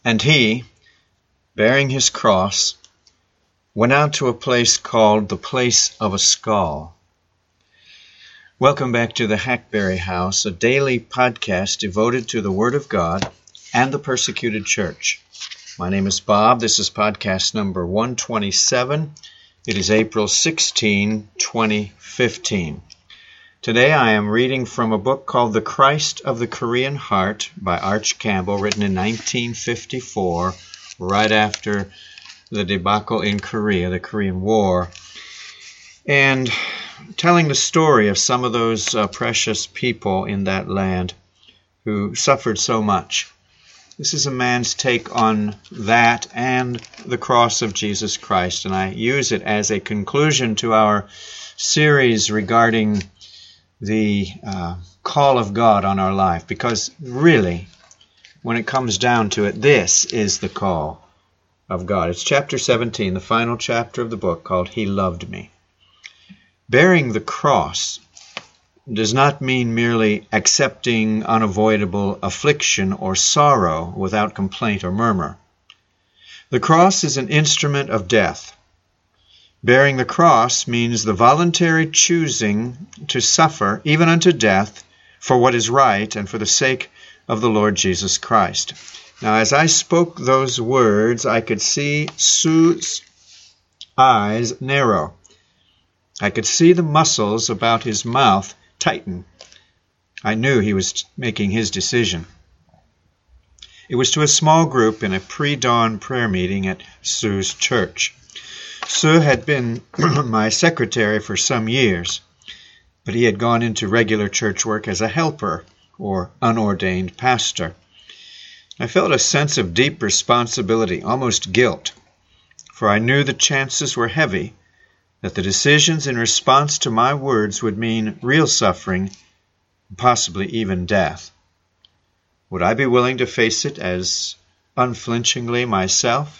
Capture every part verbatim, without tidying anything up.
And he, bearing his cross, went out to a place called the Place of a Skull. Welcome back to the Hackberry House, a daily podcast devoted to the Word of God and the persecuted church. My name is Bob. This is podcast number one twenty-seven. It is April sixteenth, twenty fifteen. Today I am reading from a book called The Christ of the Korean Heart by Arch Campbell, written in nineteen fifty-four, right after the debacle in Korea, the Korean War, and telling the story of some of those uh, precious people in that land who suffered so much. This is a man's take on that and the cross of Jesus Christ, and I use it as a conclusion to our series regarding the uh, call of God on our life, because really, when it comes down to it, this is the call of God. It's chapter seventeen, the final chapter of the book, called He Loved Me. Bearing the cross does not mean merely accepting unavoidable affliction or sorrow without complaint or murmur. The cross is an instrument of death. Bearing the cross means the voluntary choosing to suffer, even unto death, for what is right and for the sake of the Lord Jesus Christ. Now, as I spoke those words, I could see Sue's eyes narrow. I could see the muscles about his mouth tighten. I knew he was making his decision. It was to a small group in a pre-dawn prayer meeting at Sue's church. Sue had been my secretary for some years, but he had gone into regular church work as a helper or unordained pastor. I felt a sense of deep responsibility, almost guilt, for I knew the chances were heavy that the decisions in response to my words would mean real suffering, possibly even death. Would I be willing to face it as unflinchingly myself?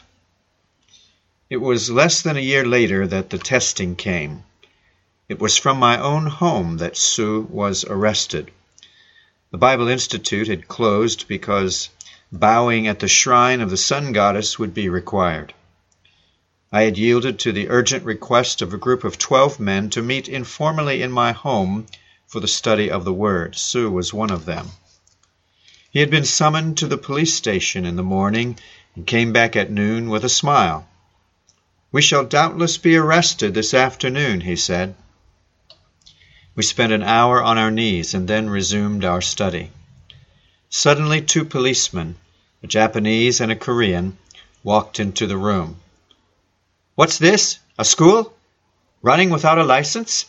It was less than a year later that the testing came. It was from my own home that Sue was arrested. The Bible Institute had closed because bowing at the shrine of the sun goddess would be required. I had yielded to the urgent request of a group of twelve men to meet informally in my home for the study of the Word. Sue was one of them. He had been summoned to the police station in the morning and came back at noon with a smile. "We shall doubtless be arrested this afternoon," he said. We spent an hour on our knees and then resumed our study. Suddenly two policemen, a Japanese and a Korean, walked into the room. "What's this? A school? Running without a license?"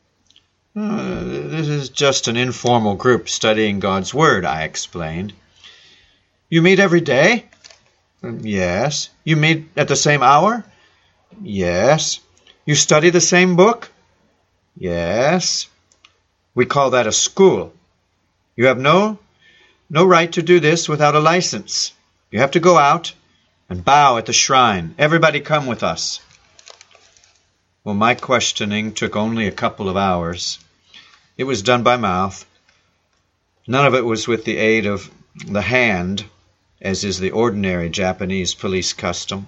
Uh, this is just an informal group studying God's Word, I explained. "You meet every day?" "Yes." "You meet at the same hour?" "Yes." "You study the same book?" "Yes." "We call that a school. You have no, no right to do this without a license. You have to go out and bow at the shrine. Everybody come with us." Well, my questioning took only a couple of hours. It was done by mouth. None of it was with the aid of the hand, as is the ordinary Japanese police custom.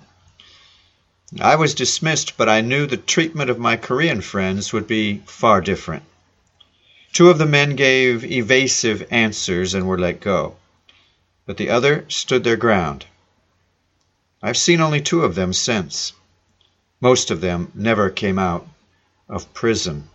I was dismissed, but I knew the treatment of my Korean friends would be far different. Two of the men gave evasive answers and were let go, but the other stood their ground. I've seen only two of them since. Most of them never came out of prison.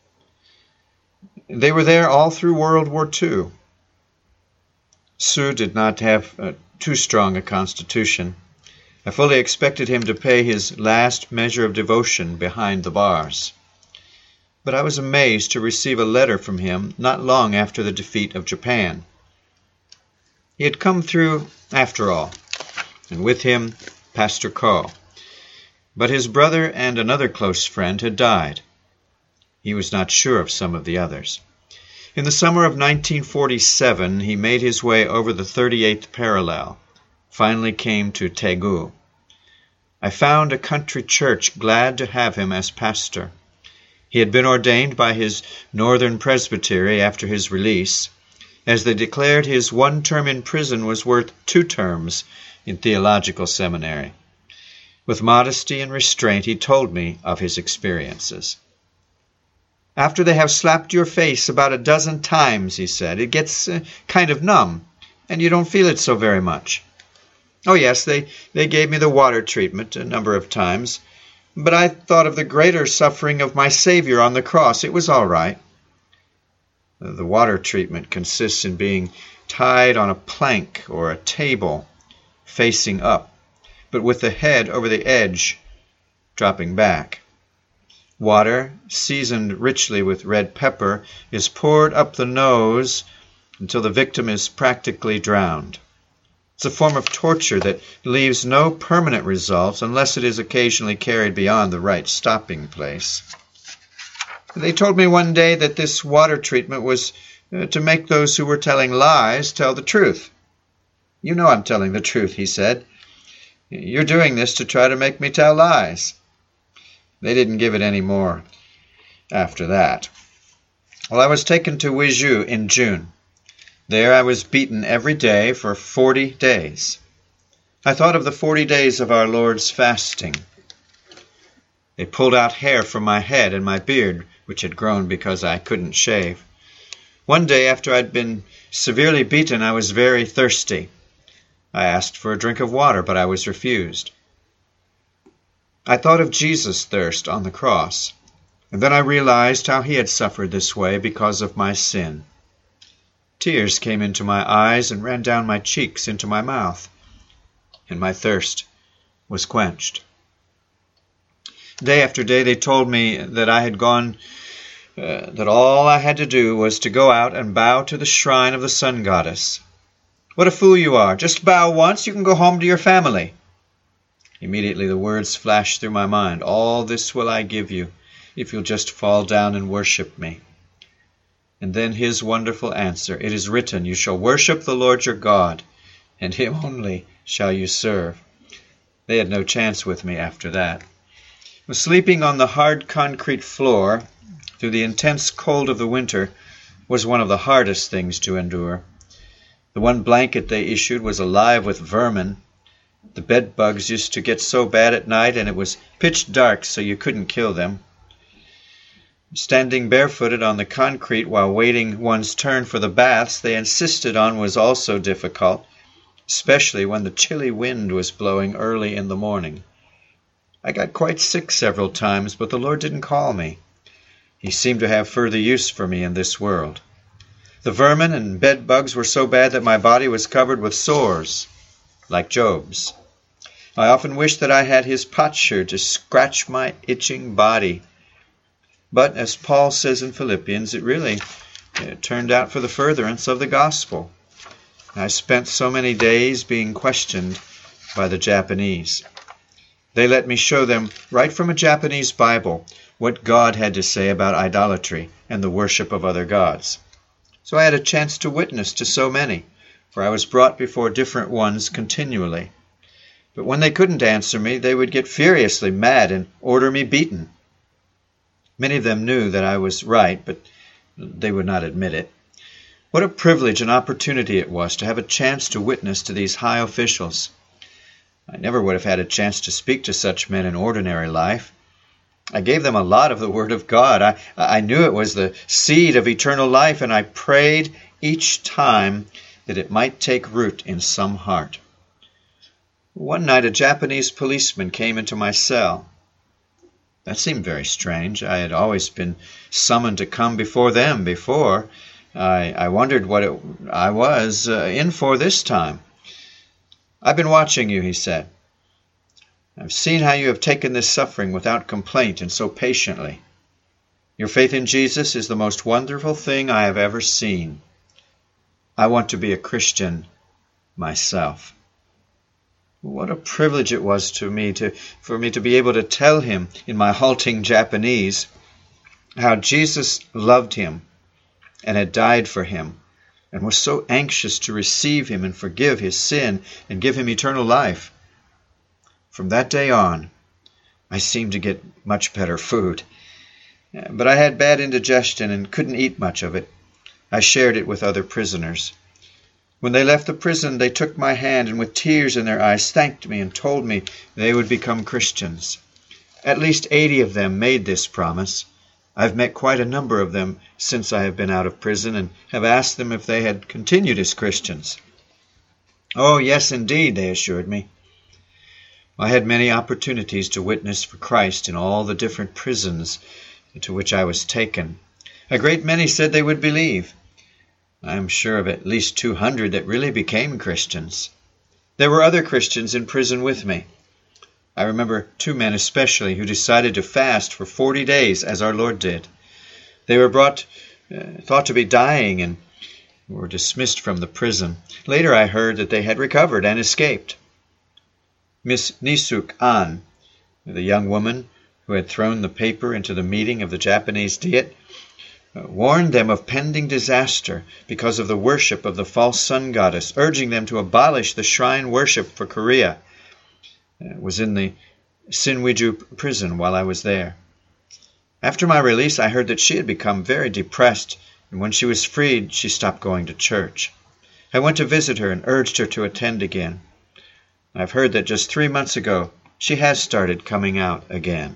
They were there all through World War Two. Sue did not have uh, too strong a constitution. I fully expected him to pay his last measure of devotion behind the bars. But I was amazed to receive a letter from him not long after the defeat of Japan. He had come through after all, and with him Pastor Ko. But his brother and another close friend had died. He was not sure of some of the others. In the summer of nineteen forty-seven, he made his way over the thirty-eighth parallel, finally came to Daegu. I found a country church glad to have him as pastor. He had been ordained by his Northern Presbytery after his release. as they declared his one term in prison was worth two terms in theological seminary. With modesty and restraint, he told me of his experiences. "After they have slapped your face about a dozen times," he said, "it gets uh, kind of numb, and you don't feel it so very much. Oh yes, they, they gave me the water treatment a number of times, but I thought of the greater suffering of my Savior on the cross. It was all right." The water treatment consists in being tied on a plank or a table, facing up, but with the head over the edge, dropping back. Water, seasoned richly with red pepper, is poured up the nose until the victim is practically drowned. It's a form of torture that leaves no permanent results unless it is occasionally carried beyond the right stopping place. They told me one day that this water treatment was uh, to make those who were telling lies tell the truth. "You know I'm telling the truth," he said. "You're doing this to try to make me tell lies." They didn't give it any more after that. Well, I was taken to Wizhou in June. There I was beaten every day for forty days. I thought of the forty days of our Lord's fasting. They pulled out hair from my head and my beard, which had grown because I couldn't shave. One day after I'd been severely beaten, I was very thirsty. I asked for a drink of water, but I was refused. I thought of Jesus' thirst on the cross, and then I realized how he had suffered this way because of my sin. Tears came into my eyes and ran down my cheeks into my mouth, and my thirst was quenched. Day after day they told me that I had gone, uh, that all I had to do was to go out and bow to the shrine of the sun goddess. "What a fool you are! Just bow once, you can go home to your family." Immediately the words flashed through my mind, "All this will I give you, if you'll just fall down and worship me." And then his wonderful answer, "It is written, you shall worship the Lord your God, and him only shall you serve." They had no chance with me after that. Sleeping on the hard concrete floor through the intense cold of the winter was one of the hardest things to endure. The one blanket they issued was alive with vermin. The bed bugs used to get so bad at night, and it was pitch dark so you couldn't kill them. Standing barefooted on the concrete while waiting one's turn for the baths they insisted on was also difficult, especially when the chilly wind was blowing early in the morning. I got quite sick several times, but the Lord didn't call me. He seemed to have further use for me in this world. The vermin and bed bugs were so bad that my body was covered with sores, like Job's. I often wished that I had his potsherd to scratch my itching body. But, as Paul says in Philippians, it really it turned out for the furtherance of the gospel. I spent so many days being questioned by the Japanese. They let me show them, right from a Japanese Bible, what God had to say about idolatry and the worship of other gods. So I had a chance to witness to so many, for I was brought before different ones continually. But when they couldn't answer me, they would get furiously mad and order me beaten. Many of them knew that I was right, but they would not admit it. What a privilege and opportunity it was to have a chance to witness to these high officials. I never would have had a chance to speak to such men in ordinary life. I gave them a lot of the Word of God. I, I knew it was the seed of eternal life, and I prayed each time that it might take root in some heart. One night a Japanese policeman came into my cell. That seemed very strange. I had always been summoned to come before them before. I, I wondered what it, I was uh, in for this time. "I've been watching you," he said. "I've seen how you have taken this suffering without complaint and so patiently. Your faith in Jesus is the most wonderful thing I have ever seen. I want to be a Christian myself." What a privilege it was to me to, for me to be able to tell him in my halting Japanese how Jesus loved him and had died for him, and was so anxious to receive him and forgive his sin and give him eternal life. From that day on, I seemed to get much better food. But I had bad indigestion and couldn't eat much of it. I shared it with other prisoners. When they left the prison, they took my hand and with tears in their eyes thanked me and told me they would become Christians. At least eighty of them made this promise. I've met quite a number of them since I have been out of prison and have asked them if they had continued as Christians. Oh, yes, indeed, they assured me. I had many opportunities to witness for Christ in all the different prisons to which I was taken. A great many said they would believe. I am sure of at least two hundred that really became Christians. There were other Christians in prison with me. I remember two men especially who decided to fast for forty days as our Lord did. They were brought, uh, thought to be dying and were dismissed from the prison. Later I heard that they had recovered and escaped. Miss Nisuk An, the young woman who had thrown the paper into the meeting of the Japanese Diet, uh, warned them of pending disaster because of the worship of the false sun goddess, urging them to abolish the shrine worship for Korea. Uh, was in the Sinwiju prison while I was there. After my release, I heard that she had become very depressed, and when she was freed, she stopped going to church. I went to visit her and urged her to attend again. I've heard that just three months ago, she has started coming out again.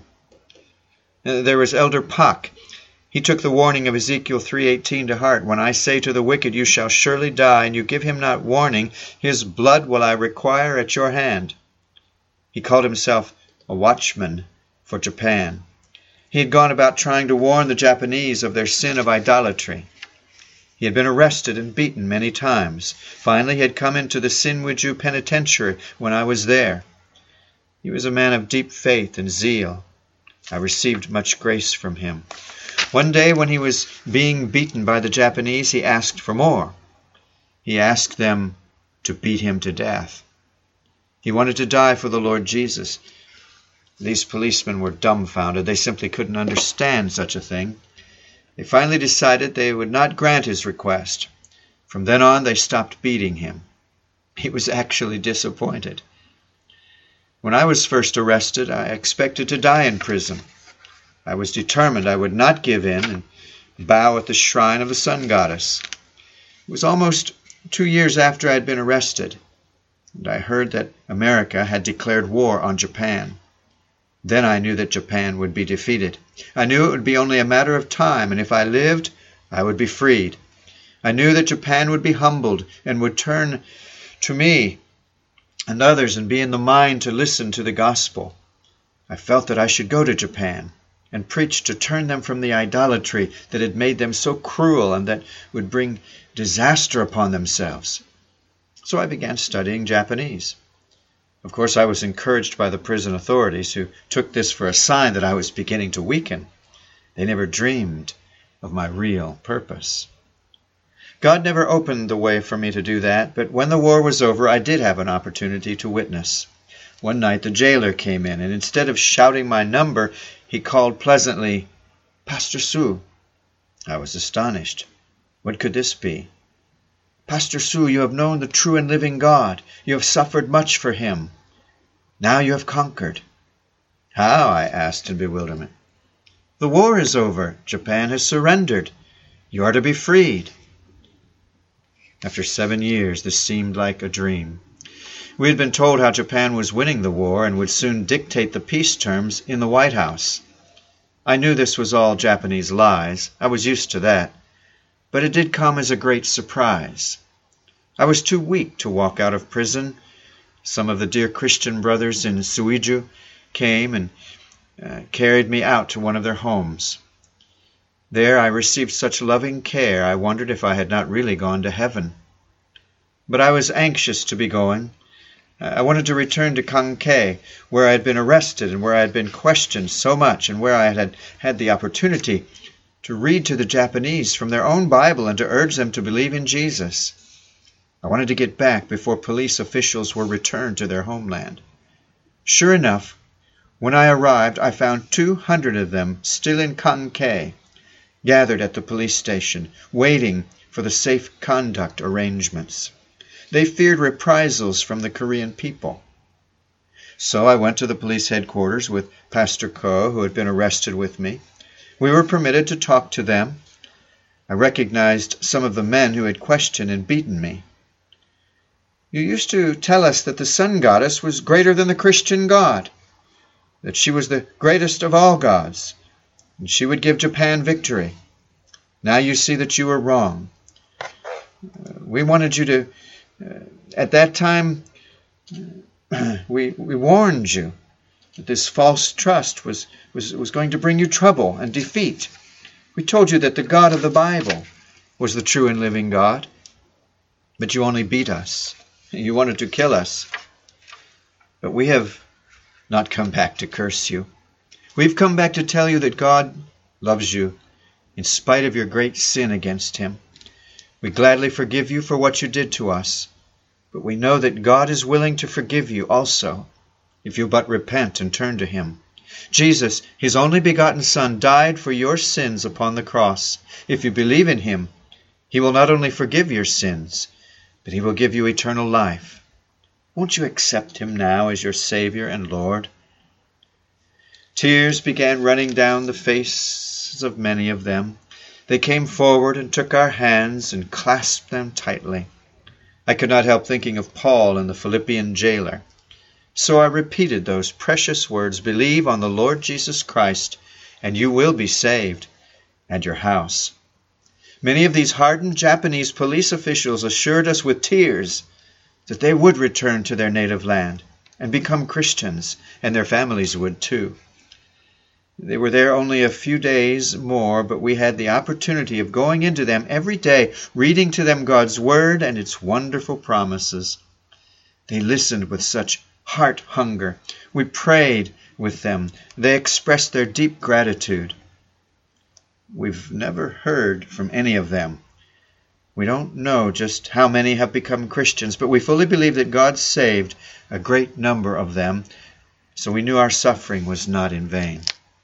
Uh, there was Elder Pak. He took the warning of Ezekiel three eighteen to heart. When I say to the wicked, you shall surely die, and you give him not warning, his blood will I require at your hand. He called himself a watchman for Japan. He had gone about trying to warn the Japanese of their sin of idolatry. He had been arrested and beaten many times. Finally, he had come into the Sinwiju penitentiary when I was there. He was a man of deep faith and zeal. I received much grace from him. One day when he was being beaten by the Japanese, he asked for more. He asked them to beat him to death. He wanted to die for the Lord Jesus. These policemen were dumbfounded. They simply couldn't understand such a thing. They finally decided they would not grant his request. From then on, they stopped beating him. He was actually disappointed. When I was first arrested, I expected to die in prison. I was determined I would not give in and bow at the shrine of the sun goddess. It was almost two years after I had been arrested, and I heard that America had declared war on Japan. Then I knew that Japan would be defeated. I knew it would be only a matter of time, and if I lived, I would be freed. I knew that Japan would be humbled and would turn to me and others and be in the mind to listen to the gospel. I felt that I should go to Japan and preach to turn them from the idolatry that had made them so cruel and that would bring disaster upon themselves. So I began studying Japanese. Of course, I was encouraged by the prison authorities, who took this for a sign that I was beginning to weaken. They never dreamed of my real purpose. God never opened the way for me to do that, but when the war was over, I did have an opportunity to witness. One night the jailer came in, and instead of shouting my number, he called pleasantly, "Pastor Su." I was astonished. What could this be? "Pastor Su, you have known the true and living God. You have suffered much for him. Now you have conquered." "How?" I asked in bewilderment. "The war is over. Japan has surrendered. You are to be freed." After seven years, this seemed like a dream. We had been told how Japan was winning the war and would soon dictate the peace terms in the White House. I knew this was all Japanese lies. I was used to that. But it did come as a great surprise. I was too weak to walk out of prison. Some of the dear Christian brothers in Suiju came and uh, carried me out to one of their homes. There I received such loving care, I wondered if I had not really gone to heaven. But I was anxious to be going. I wanted to return to Kankei, where I had been arrested and where I had been questioned so much and where I had had the opportunity to read to the Japanese from their own Bible and to urge them to believe in Jesus. I wanted to get back before police officials were returned to their homeland. Sure enough, when I arrived, I found two hundred of them still in Kankei, gathered at the police station, waiting for the safe conduct arrangements. They feared reprisals from the Korean people. So I went to the police headquarters with Pastor Ko, who had been arrested with me. We were permitted to talk to them. I recognized some of the men who had questioned and beaten me. "You used to tell us that the sun goddess was greater than the Christian God, that she was the greatest of all gods, and she would give Japan victory. Now you see that you were wrong. Uh, we wanted you to, uh, at that time, uh, we, we warned you that this false trust was, was, was going to bring you trouble and defeat. We told you that the God of the Bible was the true and living God, but you only beat us. You wanted to kill us. But we have not come back to curse you. We've come back to tell you that God loves you in spite of your great sin against him. We gladly forgive you for what you did to us, but we know that God is willing to forgive you also, if you but repent and turn to him. Jesus, his only begotten Son, died for your sins upon the cross. If you believe in him, he will not only forgive your sins, but he will give you eternal life. Won't you accept him now as your Savior and Lord?" Tears began running down the faces of many of them. They came forward and took our hands and clasped them tightly. I could not help thinking of Paul and the Philippian jailer. So I repeated those precious words, "Believe on the Lord Jesus Christ, and you will be saved, and your house." Many of these hardened Japanese police officials assured us with tears that they would return to their native land and become Christians, and their families would too. They were there only a few days more, but we had the opportunity of going into them every day, reading to them God's Word and its wonderful promises. They listened with such heart hunger. We prayed with them. They expressed their deep gratitude. We've never heard from any of them. We don't know just how many have become Christians, but we fully believe that God saved a great number of them, so we knew our suffering was not in vain.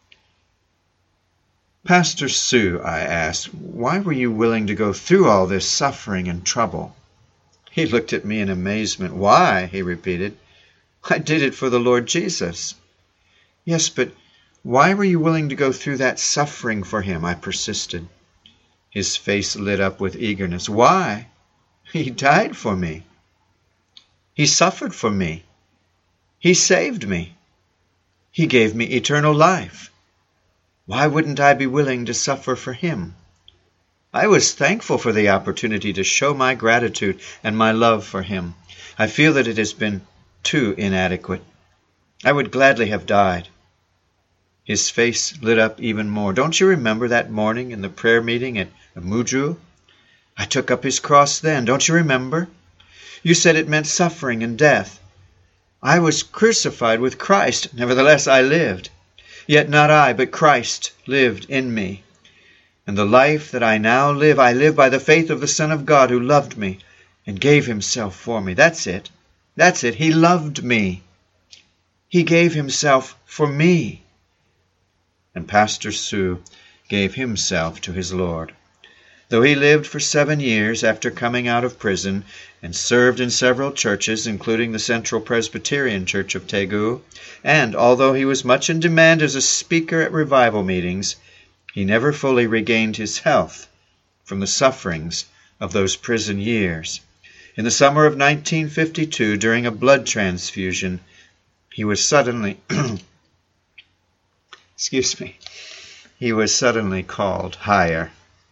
"Pastor Sue," I asked, "why were you willing to go through all this suffering and trouble?" He looked at me in amazement. "Why?" he repeated. "I did it for the Lord Jesus." "Yes, but why were you willing to go through that suffering for him?" I persisted. His face lit up with eagerness. "Why? He died for me. He suffered for me. He saved me. He gave me eternal life. Why wouldn't I be willing to suffer for him?" I was thankful for the opportunity to show my gratitude and my love for him. I feel that it has been too inadequate. I would gladly have died. His face lit up even more. "Don't you remember that morning in the prayer meeting at Muju? I took up his cross then. Don't you remember? You said it meant suffering and death. I was crucified with Christ. Nevertheless, I lived. Yet not I, but Christ lived in me. And the life that I now live, I live by the faith of the Son of God who loved me and gave himself for me." That's it. That's it. He loved me. He gave himself for me. And Pastor Sue gave himself to his Lord. Though he lived for seven years after coming out of prison and served in several churches, including the Central Presbyterian Church of Daegu, and although he was much in demand as a speaker at revival meetings, he never fully regained his health from the sufferings of those prison years. In the summer of nineteen fifty-two, during a blood transfusion, he was suddenly, excuse me, he was suddenly called higher.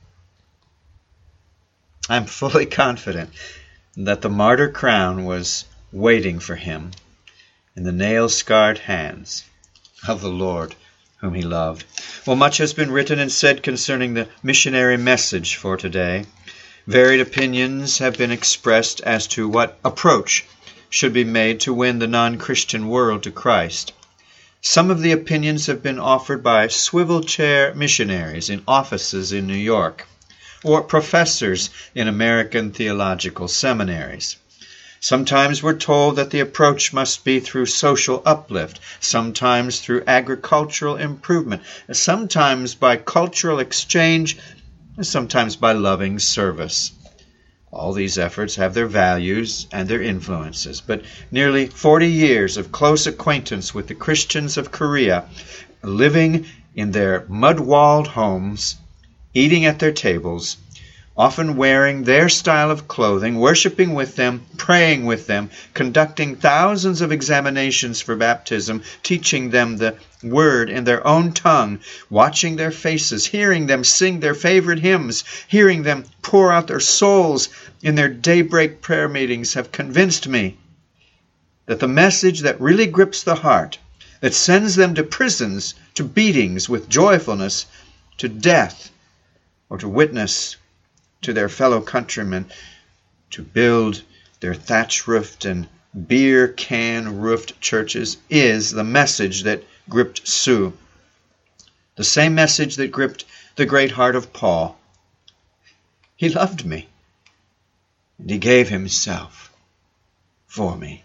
I'm fully confident that the martyr crown was waiting for him in the nail-scarred hands of the Lord whom he loved. Well, much has been written and said concerning the missionary message for today. Varied opinions have been expressed as to what approach should be made to win the non-Christian world to Christ. Some of the opinions have been offered by swivel chair missionaries in offices in New York, or professors in American theological seminaries. Sometimes we're told that the approach must be through social uplift, sometimes through agricultural improvement, sometimes by cultural exchange, and sometimes by loving service. All these efforts have their values and their influences, but nearly forty years of close acquaintance with the Christians of Korea, living in their mud-walled homes, eating at their tables, often wearing their style of clothing, worshiping with them, praying with them, conducting thousands of examinations for baptism, teaching them the word in their own tongue, watching their faces, hearing them sing their favorite hymns, hearing them pour out their souls in their daybreak prayer meetings have convinced me that the message that really grips the heart, that sends them to prisons, to beatings with joyfulness, to death, or to witness to their fellow countrymen, to build their thatch-roofed and beer can-roofed churches, is the message that gripped Sue. The same message that gripped the great heart of Paul. He loved me, and he gave himself for me.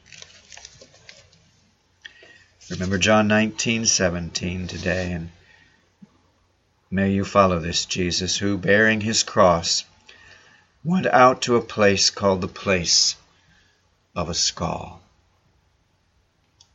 Remember John nineteen seventeen today, and may you follow this Jesus who, bearing his cross, went out to a place called the place of a skull.